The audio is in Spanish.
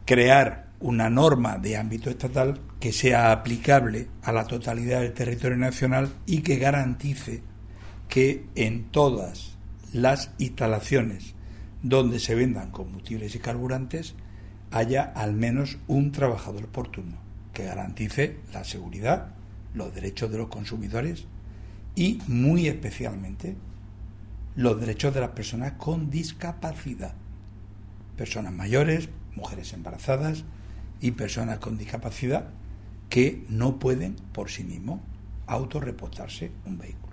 crear una norma de ámbito estatal que sea aplicable a la totalidad del territorio nacional y que garantice que en todas las instalaciones donde se vendan combustibles y carburantes haya al menos un trabajador por turno, que garantice la seguridad, los derechos de los consumidores y, muy especialmente, los derechos de las personas con discapacidad, personas mayores, mujeres embarazadas y personas con discapacidad que no pueden por sí mismos autorreportarse un vehículo.